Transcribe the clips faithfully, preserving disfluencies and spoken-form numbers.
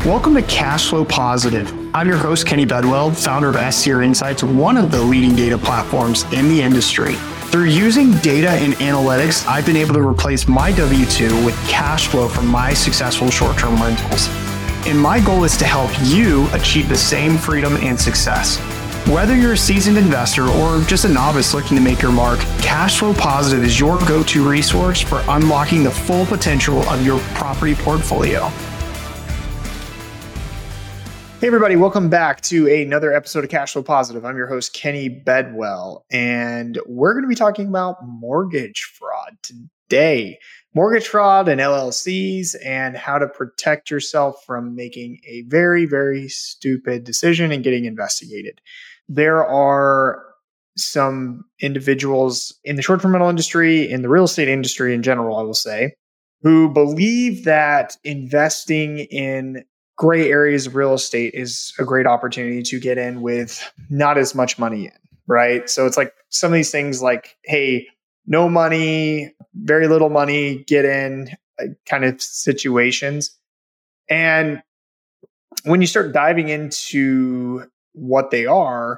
Welcome to Cash Flow Positive. I'm your host, Kenny Bedwell, founder of S C R Insights, one of the leading data platforms in the industry. Through using data and analytics, I've been able to replace my W two with cash flow from my successful short-term rentals. And my goal is to help you achieve the same freedom and success. Whether you're a seasoned investor or just a novice looking to make your mark, Cash Flow Positive is your go-to resource for unlocking the full potential of your property portfolio. Hey everybody, welcome back to another episode of Cash Flow Positive. I'm your host, Kenny Bedwell, and we're going to be talking about mortgage fraud today. Mortgage fraud and L L Cs and how to protect yourself from making a very, very stupid decision and getting investigated. There are some individuals in the short-term rental industry, in the real estate industry in general, I will say, who believe that investing in gray areas of real estate is a great opportunity to get in with not as much money in, right? So it's like some of these things like, hey, no money, very little money, get in kind of situations. And when you start diving into what they are,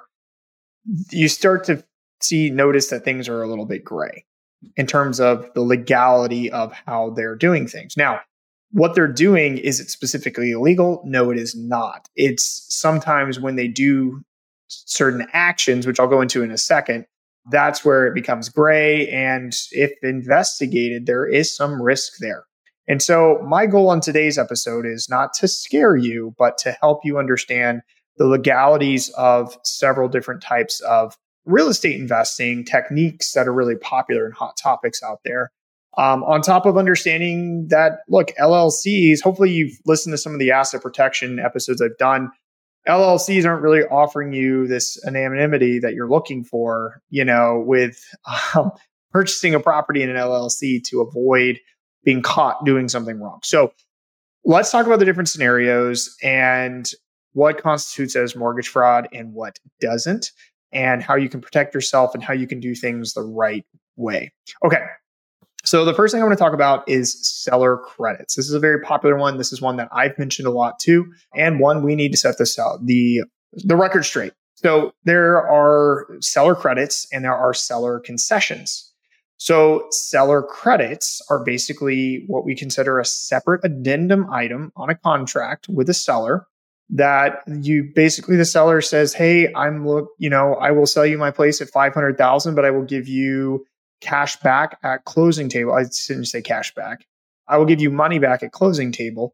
you start to see, notice that things are a little bit gray in terms of the legality of how they're doing things. Now, what they're doing, is it specifically illegal? No, it is not. It's sometimes when they do certain actions, which I'll go into in a second, that's where it becomes gray. And if investigated, there is some risk there. And so my goal on today's episode is not to scare you, but to help you understand the legalities of several different types of real estate investing techniques that are really popular and hot topics out there. Um, on top of understanding that, look, L L Cs, hopefully you've listened to some of the asset protection episodes I've done. L L Cs aren't really offering you this anonymity that you're looking for, you know, with um, purchasing a property in an L L C to avoid being caught doing something wrong. So let's talk about the different scenarios and what constitutes as mortgage fraud and what doesn't, and how you can protect yourself and how you can do things the right way. Okay. So the first thing I want to talk about is seller credits. This is a very popular one. This is one that I've mentioned a lot too, and one we need to set this out, the, the record straight. So there are seller credits and there are seller concessions. So seller credits are basically what we consider a separate addendum item on a contract with a seller that you basically, the seller says, hey, I'm look, you know, I will sell you my place at five hundred thousand, but I will give you cash back at closing table. I didn't say cash back. I will give you money back at closing table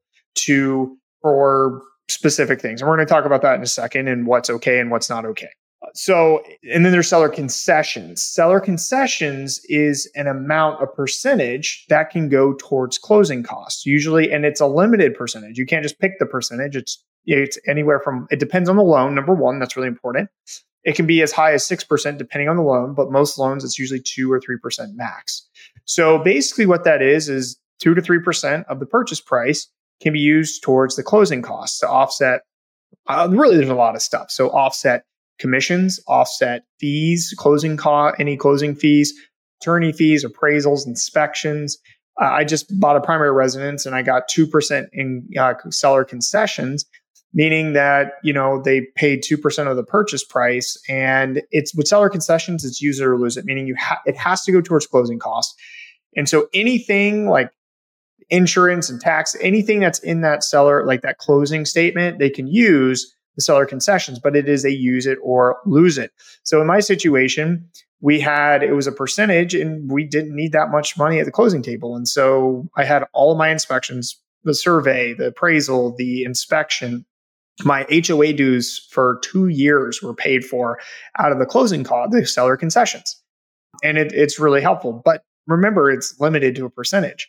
to for specific things. And we're going to talk about that in a second and what's okay and what's not okay. So, and then there's seller concessions. Seller concessions is an amount, a percentage that can go towards closing costs usually. And it's a limited percentage. You can't just pick the percentage. It's, it's anywhere from, it depends on the loan. Number one, that's really important. It can be as high as six percent depending on the loan, but most loans, it's usually two or three percent max. So basically what that is, is two to three percent of the purchase price can be used towards the closing costs to offset, uh, really there's a lot of stuff. So offset commissions, offset fees, closing cost, any closing fees, attorney fees, appraisals, inspections. Uh, I just bought a primary residence and I got two percent in uh, seller concessions, meaning that, you know, they paid two percent of the purchase price. And it's with seller concessions, it's use it or lose it, meaning you ha- it has to go towards closing costs. And so anything like insurance and tax, anything that's in that seller, like that closing statement, they can use the seller concessions, but it is a use it or lose it. So in my situation, we had, it was a percentage and we didn't need that much money at the closing table. And so I had all of my inspections, the survey, the appraisal, the inspection. My H O A dues for two years were paid for out of the closing cost, the seller concessions. And it, it's really helpful. But remember, it's limited to a percentage.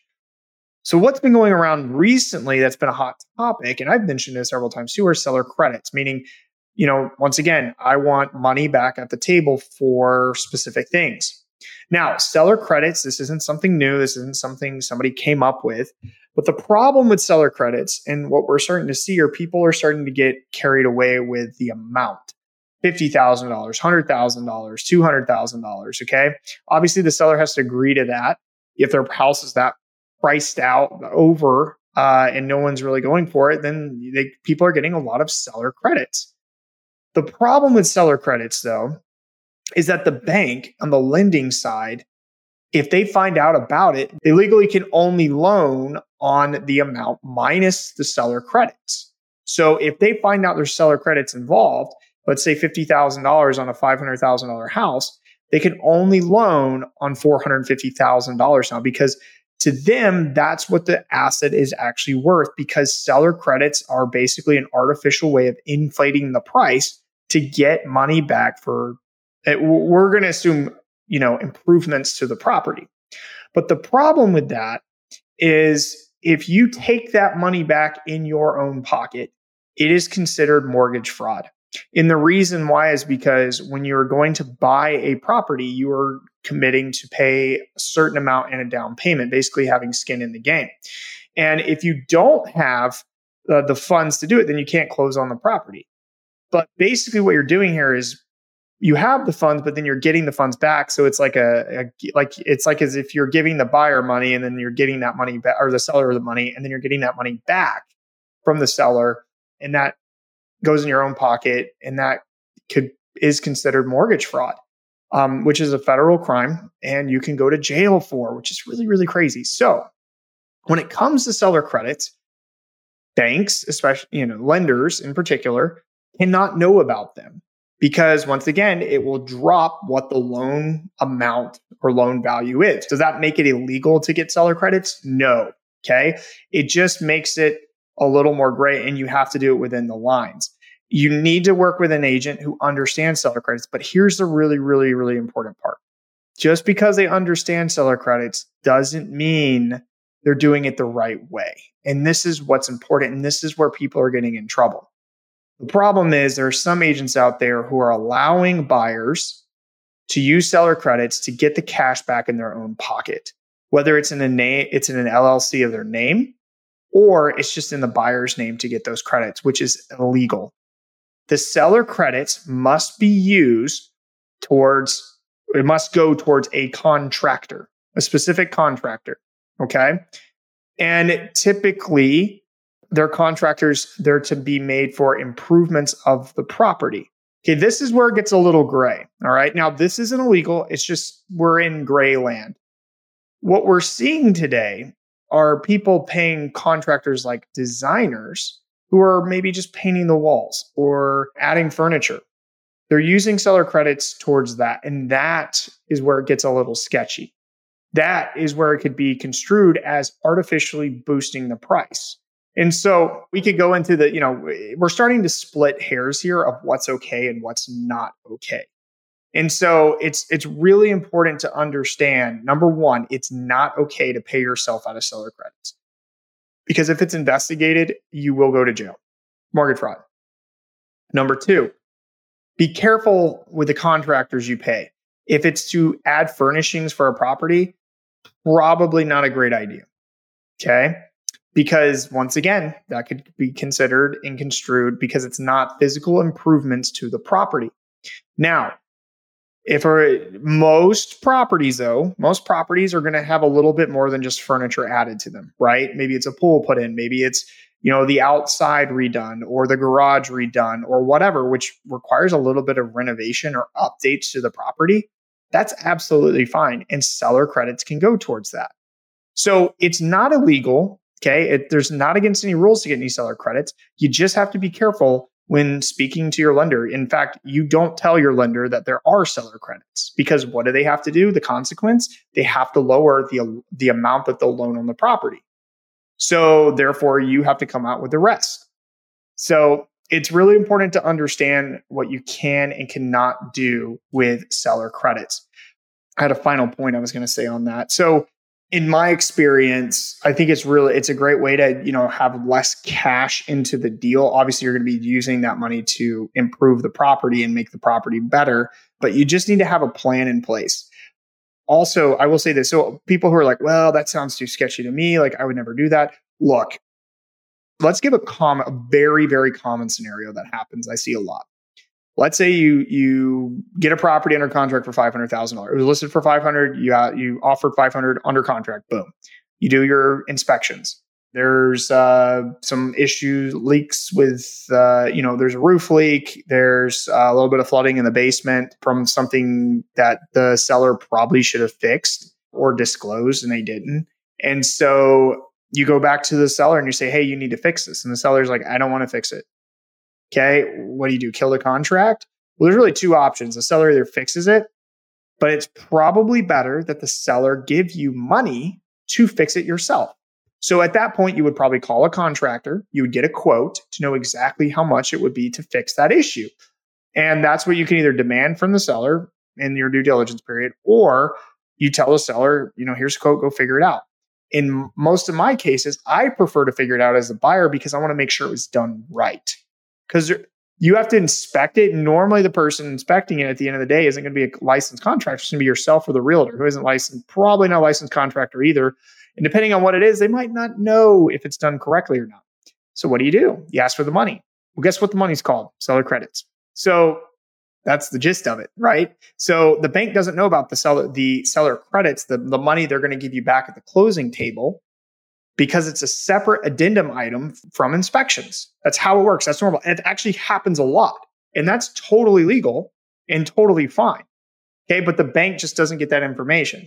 So what's been going around recently that's been a hot topic, and I've mentioned this several times too, are seller credits, meaning, you know, once again, I want money back at the table for specific things. Now, seller credits, this isn't something new. This isn't something somebody came up with. But the problem with seller credits and what we're starting to see are people are starting to get carried away with the amount. fifty thousand dollars, one hundred thousand dollars, two hundred thousand dollars, okay? Obviously, the seller has to agree to that. If their house is that priced out over uh, and no one's really going for it, then they, people are getting a lot of seller credits. The problem with seller credits, though, is that the bank on the lending side, if they find out about it, they legally can only loan on the amount minus the seller credits. So if they find out there's seller credits involved, let's say fifty thousand dollars on a five hundred thousand dollars house, they can only loan on four hundred fifty thousand dollars now, because to them, that's what the asset is actually worth, because seller credits are basically an artificial way of inflating the price to get money back for, we're going to assume, you know, improvements to the property. But the problem with that is if you take that money back in your own pocket, it is considered mortgage fraud. And the reason why is because when you're going to buy a property, you are committing to pay a certain amount in a down payment, basically having skin in the game. And if you don't have uh, the funds to do it, then you can't close on the property. But basically what you're doing here is you have the funds, but then you're getting the funds back. So it's like a, a like it's like as if you're giving the buyer money and then you're getting that money back, or the seller the money, and then you're getting that money back from the seller, and that goes in your own pocket, and that could is considered mortgage fraud, um, which is a federal crime, and you can go to jail for, which is really, really crazy. So when it comes to seller credits, banks, especially, you know, lenders in particular, cannot know about them, because once again, it will drop what the loan amount or loan value is. Does that make it illegal to get seller credits? No. Okay. It just makes it a little more gray, and you have to do it within the lines. You need to work with an agent who understands seller credits. But here's the really, really, really important part. Just because they understand seller credits doesn't mean they're doing it the right way. And this is what's important. And this is where people are getting in trouble. The problem is there are some agents out there who are allowing buyers to use seller credits to get the cash back in their own pocket, whether it's in a name, it's in an L L C of their name, or it's just in the buyer's name to get those credits, which is illegal. The seller credits must be used towards, it must go towards a contractor, a specific contractor, okay? And typically, their contractors, they're to be made for improvements of the property. Okay, this is where it gets a little gray, all right? Now, this isn't illegal, it's just we're in gray land. What we're seeing today are people paying contractors like designers who are maybe just painting the walls or adding furniture. They're using seller credits towards that. And that is where it gets a little sketchy. That is where it could be construed as artificially boosting the price. And so we could go into the, you know, we're starting to split hairs here of what's okay and what's not okay. And so it's it's really important to understand, number one, it's not okay to pay yourself out of seller credits. Because if it's investigated, you will go to jail. Mortgage fraud. Number two, be careful with the contractors you pay. If it's to add furnishings for a property, probably not a great idea. Okay? Because once again, that could be considered and construed because it's not physical improvements to the property. Now, if are most properties though, most properties are going to have a little bit more than just furniture added to them, right? Maybe it's a pool put in, maybe it's, you know, the outside redone or the garage redone or whatever, which requires a little bit of renovation or updates to the property. That's absolutely fine. And seller credits can go towards that. So it's not illegal. Okay. It, there's not against any rules to get any seller credits. You just have to be careful when speaking to your lender. In fact, you don't tell your lender that there are seller credits, because what do they have to do? The consequence, they have to lower the, the amount that they'll loan on the property. So therefore, you have to come out with the rest. So it's really important to understand what you can and cannot do with seller credits. I had a final point I was going to say on that. So in my experience, I think it's really, it's a great way to, you know, have less cash into the deal. Obviously, you're going to be using that money to improve the property and make the property better, but you just need to have a plan in place. Also, I will say this. So people who are like, well, that sounds too sketchy to me. Like, I would never do that. Look, let's give a common, a very, very common scenario that happens. I see a lot. Let's say you you get a property under contract for five hundred thousand dollars. It was listed for five hundred thousand dollars. You, uh, you offered five hundred thousand dollars under contract. Boom. You do your inspections. There's uh, some issues, leaks with, uh, you know, there's a roof leak. There's uh, a little bit of flooding in the basement from something that the seller probably should have fixed or disclosed, and they didn't. And so you go back to the seller and you say, hey, you need to fix this. And the seller's like, I don't want to fix it. Okay, what do you do? Kill the contract? Well, there's really two options. The seller either fixes it, but it's probably better that the seller give you money to fix it yourself. So at that point, you would probably call a contractor. You would get a quote to know exactly how much it would be to fix that issue. And that's what you can either demand from the seller in your due diligence period, or you tell the seller, you know, here's a quote, go figure it out. In most of my cases, I prefer to figure it out as a buyer because I want to make sure it was done right. Because you have to inspect it. Normally, the person inspecting it at the end of the day isn't going to be a licensed contractor. It's going to be yourself or the realtor who isn't licensed, probably not a licensed contractor either. And depending on what it is, they might not know if it's done correctly or not. So what do you do? You ask for the money. Well, guess what the money's called? Seller credits. So that's the gist of it, right? So the bank doesn't know about the seller, the seller credits, the, the money they're going to give you back at the closing table, because it's a separate addendum item from inspections. That's how it works. That's normal. And it actually happens a lot. And that's totally legal and totally fine. Okay. But the bank just doesn't get that information.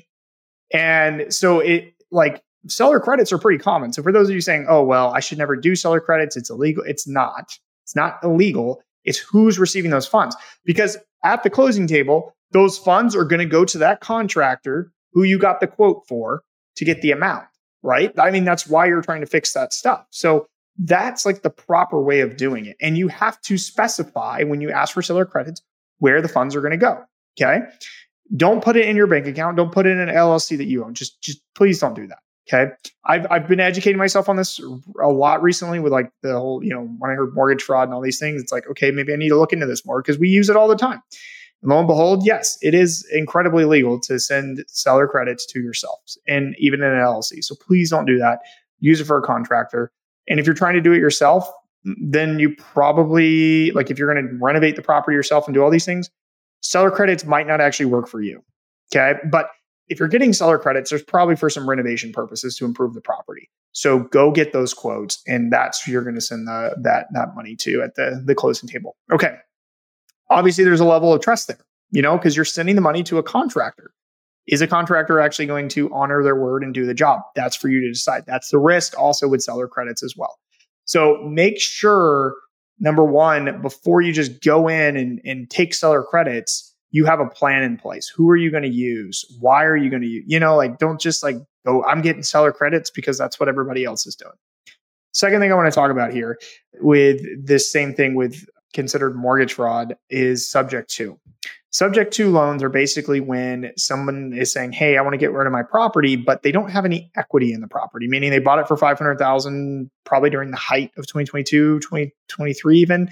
And so it like seller credits are pretty common. So for those of you saying, oh, well, I should never do seller credits, it's illegal. It's not. It's not illegal. It's who's receiving those funds. Because at the closing table, those funds are going to go to that contractor who you got the quote for to get the amount. Right? I mean, that's why you're trying to fix that stuff. So that's like the proper way of doing it. And you have to specify when you ask for seller credits where the funds are going to go. Okay. Don't put it in your bank account. Don't put it in an L L C that you own. Just, just please don't do that. Okay. I've, I've been educating myself on this a lot recently with like the whole, you know, when I heard mortgage fraud and all these things, it's like, okay, maybe I need to look into this more because we use it all the time. And lo and behold, yes, it is incredibly legal to send seller credits to yourselves and even in an L L C. So please don't do that. Use it for a contractor. And if you're trying to do it yourself, then you probably, like if you're going to renovate the property yourself and do all these things, seller credits might not actually work for you. Okay. But if you're getting seller credits, there's probably for some renovation purposes to improve the property. So go get those quotes, and that's who you're going to send the, that, that money to at the, the closing table. Okay. Obviously, there's a level of trust there, you know, because you're sending the money to a contractor. Is a contractor actually going to honor their word and do the job? That's for you to decide. That's the risk also with seller credits as well. So make sure, number one, before you just go in and, and take seller credits, you have a plan in place. Who are you going to use? Why are you going to use? You know, like don't just like go, I'm getting seller credits because that's what everybody else is doing. Second thing I want to talk about here with this same thing with considered mortgage fraud is subject to. Subject to loans are basically when someone is saying, hey, I want to get rid of my property, but they don't have any equity in the property, meaning they bought it for five hundred thousand dollars probably during the height of twenty twenty-two, twenty twenty-three even,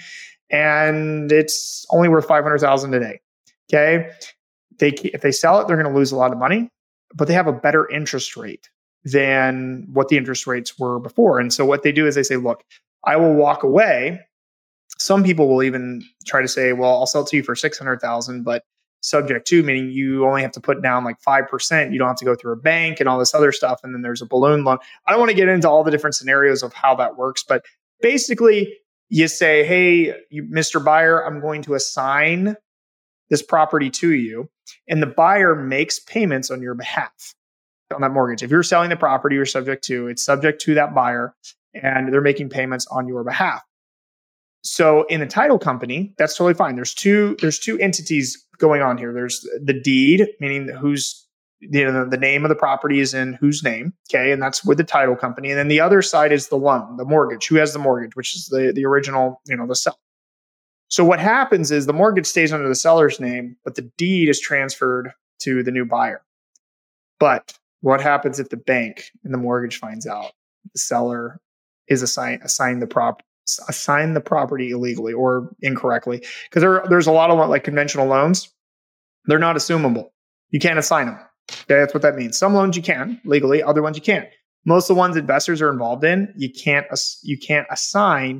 and it's only worth five hundred thousand dollars today. Okay. They, if they sell it, they're going to lose a lot of money, but they have a better interest rate than what the interest rates were before. And so what they do is they say, look, I will walk away. Some people will even try to say, well, I'll sell it to you for six hundred thousand dollars, but subject to, meaning you only have to put down like five percent. You don't have to go through a bank and all this other stuff. And then there's a balloon loan. I don't want to get into all the different scenarios of how that works, but basically you say, hey, you, Mister Buyer, I'm going to assign this property to you, and the buyer makes payments on your behalf on that mortgage. If you're selling the property, you're subject to, it's subject to that buyer, and they're making payments on your behalf. So in the title company, that's totally fine. There's two, there's two entities going on here. There's the deed, meaning who's, you know, the name of the property is in whose name. Okay. And that's with the title company. And then the other side is the loan, the mortgage, who has the mortgage, which is the, the original, you know, the seller. So what happens is the mortgage stays under the seller's name, but the deed is transferred to the new buyer. But what happens if the bank and the mortgage finds out the seller is assigned assigned the prop assigned the property illegally or incorrectly? Because there there's a lot of like conventional loans, they're not assumable. You can't assign them. Okay, that's what that means. Some loans you can legally, other ones you can't. Most of the ones investors are involved in, you can't you can't assign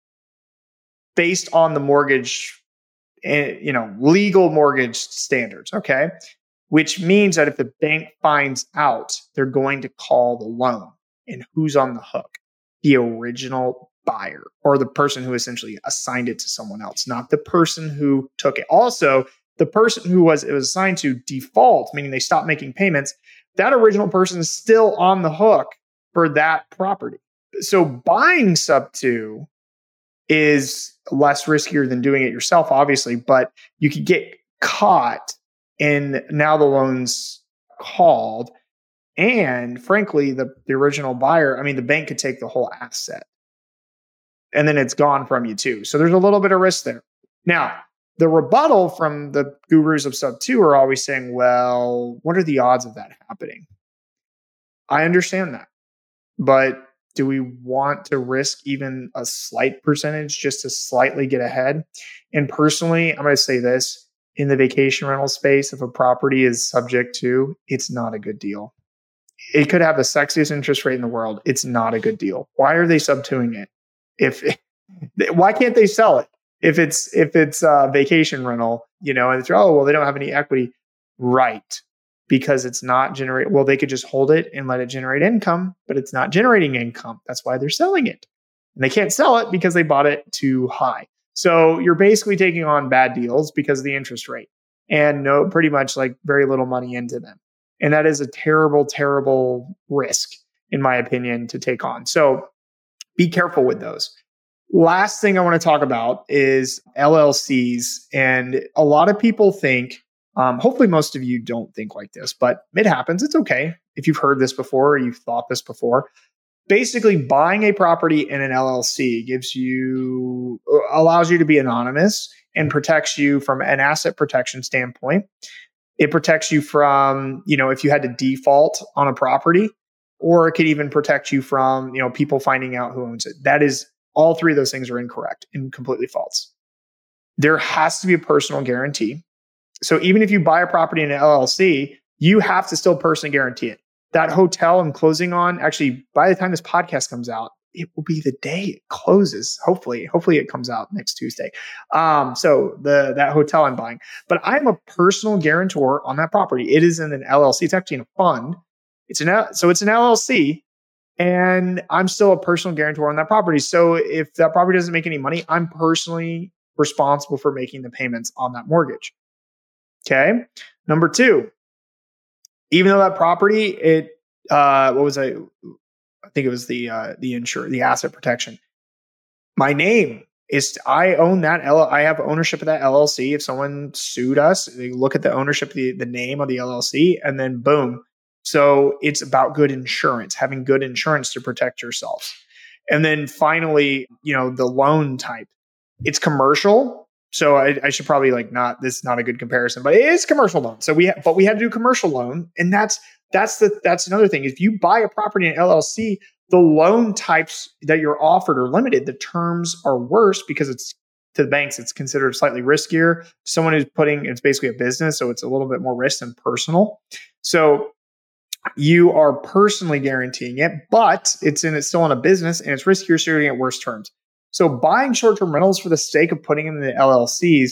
based on the mortgage, you know, legal mortgage standards. Okay, which means that if the bank finds out, they're going to call the loan. And who's on the hook? The original buyer, or the person who essentially assigned it to someone else, not the person who took it. Also, the person who was it was assigned to default, meaning they stopped making payments, that original person is still on the hook for that property. So buying sub two is less riskier than doing it yourself, obviously, but you could get caught and now the loan's called. And frankly, the, the original buyer, I mean, the bank could take the whole asset and then it's gone from you too. So there's a little bit of risk there. Now, the rebuttal from the gurus of sub two are always saying, well, what are the odds of that happening? I understand that. But do we want to risk even a slight percentage just to slightly get ahead? And personally, I'm going to say this. In the vacation rental space, if a property is subject to, it's not a good deal. It could have the sexiest interest rate in the world. It's not a good deal. Why are they sub twoing it? If why can't they sell it? If it's if it's a vacation rental, you know, and it's, oh, well, they don't have any equity. Right. Because it's not generate. Well, they could just hold it and let it generate income, but it's not generating income. That's why they're selling it. And they can't sell it because they bought it too high. So you're basically taking on bad deals because of the interest rate and no, pretty much like very little money into them. And that is a terrible, terrible risk, in my opinion, to take on. So be careful with those. Last thing I want to talk about is L L Cs. And a lot of people think, um, hopefully most of you don't think like this, but it happens. It's okay if you've heard this before or you've thought this before. Basically, buying a property in an L L C gives you, allows you to be anonymous and protects you from an asset protection standpoint. It protects you from, you know, if you had to default on a property, or it could even protect you from, you know, people finding out who owns it. That is, all three of those things are incorrect and completely false. There has to be a personal guarantee. So even if you buy a property in an L L C, you have to still personally guarantee it. That hotel I'm closing on, actually, by the time this podcast comes out, it will be the day it closes. Hopefully, hopefully it comes out next Tuesday. Um, so the that hotel I'm buying, but I'm a personal guarantor on that property. It is in an L L C. It's actually in a fund. It's an so it's an L L C, and I'm still a personal guarantor on that property. So if that property doesn't make any money, I'm personally responsible for making the payments on that mortgage. Okay. Number two. Even though that property, it uh, what was I? I think it was the uh, the insure, the asset protection. My name is I own that. L- I have ownership of that L L C. If someone sued us, they look at the ownership, the the name of the L L C, and then boom. So it's about good insurance, having good insurance to protect yourself. And then finally, you know, the loan type. It's commercial. So I, I should probably like not, this is not a good comparison, but it is commercial loan. So we, ha- but we had to do commercial loan. And that's, that's the, that's another thing. If you buy a property in L L C, the loan types that you're offered are limited. The terms are worse because it's to the banks, it's considered slightly riskier. Someone who's putting, it's basically a business. So it's a little bit more risk than personal. So you are personally guaranteeing it, but it's in, it's still in a business and it's riskier. So you're going to get worse terms. So buying short-term rentals for the sake of putting them in the L L Cs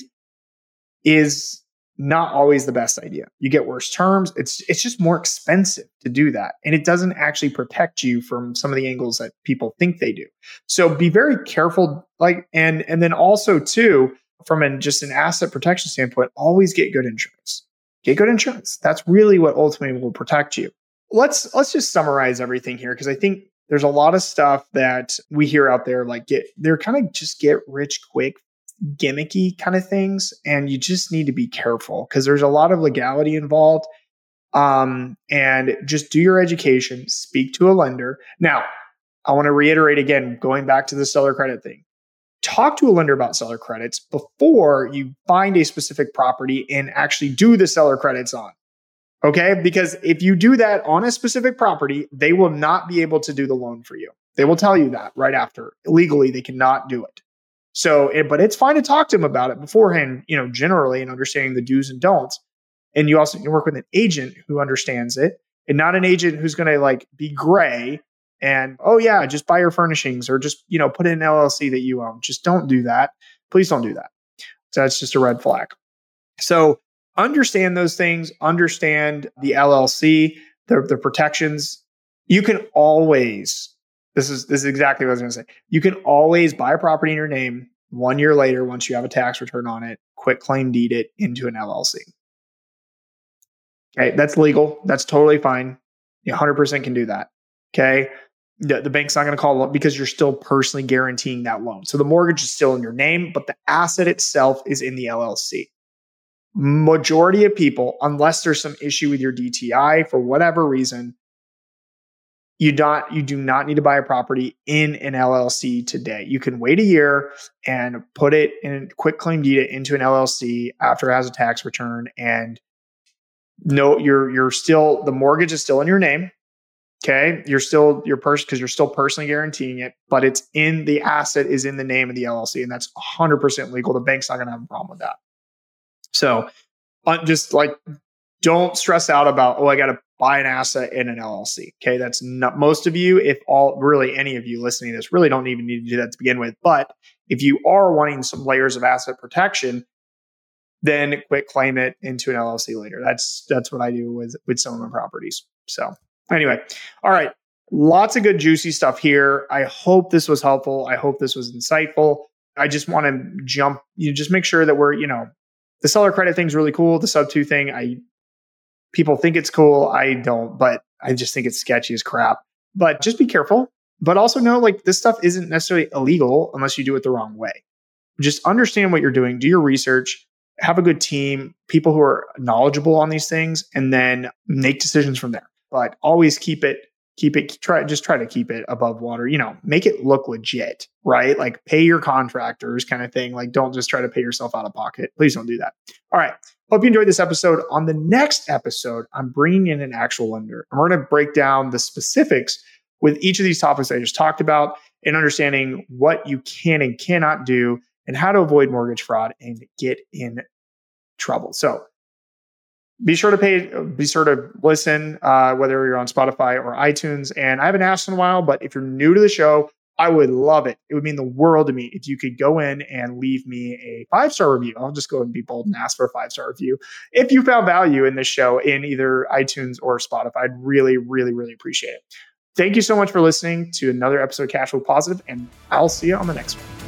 is not always the best idea. You get worse terms. It's it's just more expensive to do that. And it doesn't actually protect you from some of the angles that people think they do. So be very careful. Like, and, and then also too, from an, just an asset protection standpoint, always get good insurance. Get good insurance. That's really what ultimately will protect you. Let's, let's just summarize everything here, because I think there's a lot of stuff that we hear out there, like get, they're kind of just get rich quick, gimmicky kind of things. And you just need to be careful because there's a lot of legality involved. Um, and just do your education, speak to a lender. Now, I want to reiterate again, going back to the seller credit thing, talk to a lender about seller credits before you find a specific property and actually do the seller credits on. Okay, because if you do that on a specific property, they will not be able to do the loan for you. They will tell you that right after. Legally, they cannot do it. So, it, but it's fine to talk to them about it beforehand, you know, generally, and understanding the do's and don'ts. And you also can work with an agent who understands it, and not an agent who's going to like be gray and, oh yeah, just buy your furnishings or just, you know, put in an L L C that you own. Just don't do that. Please don't do that. So that's just a red flag. So understand those things, understand the L L C, the, the protections, You can always, this is this is exactly what I was going to say. You can always buy a property in your name one year later, once you have a tax return on it, quit claim deed it into an L L C. Okay, that's legal. That's totally fine. You one hundred percent can do that. Okay. The, the bank's not going to call it because you're still personally guaranteeing that loan. So the mortgage is still in your name, but the asset itself is in the L L C. Majority of people, unless there's some issue with your D T I for whatever reason, you not you do not need to buy a property in an L L C today. You can wait a year and put it in, quick claim deed it into an L L C after it has a tax return, and no, you're you're still, the mortgage is still in your name. Okay, you're still your person because you're still personally guaranteeing it, but it's in the asset is in the name of the L L C, and that's one hundred percent legal. The bank's not going to have a problem with that. So, uh, just like, don't stress out about, oh, I got to buy an asset in an L L C. Okay, that's not most of you. If all, really any of you listening to this, really don't even need to do that to begin with. But if you are wanting some layers of asset protection, then quit claim it into an L L C later. That's that's what I do with with some of my properties. So. Anyway, all right. Lots of good, juicy stuff here. I hope this was helpful. I hope this was insightful. I just want to jump, you just make sure that we're, you know, the seller credit thing's really cool. The sub two thing, I people think it's cool. I don't, but I just think it's sketchy as crap. But just be careful. But also know, like, this stuff isn't necessarily illegal unless you do it the wrong way. Just understand what you're doing. Do your research. Have a good team, people who are knowledgeable on these things, and then make decisions from there. But always keep it, keep it, try, just try to keep it above water, you know, make it look legit, right? Like, pay your contractors kind of thing. Like, don't just try to pay yourself out of pocket. Please don't do that. All right. Hope you enjoyed this episode. On the next episode, I'm bringing in an actual lender, and we're going to break down the specifics with each of these topics I just talked about, and understanding what you can and cannot do and how to avoid mortgage fraud and get in trouble. So, Be sure to pay, be sure to listen, uh, whether you're on Spotify or iTunes. And I haven't asked in a while, but if you're new to the show, I would love it. It would mean the world to me if you could go in and leave me a five-star review. I'll just go and be bold and ask for a five-star review. If you found value in this show in either iTunes or Spotify, I'd really, really, really appreciate it. Thank you so much for listening to another episode of Cashflow Positive, and I'll see you on the next one.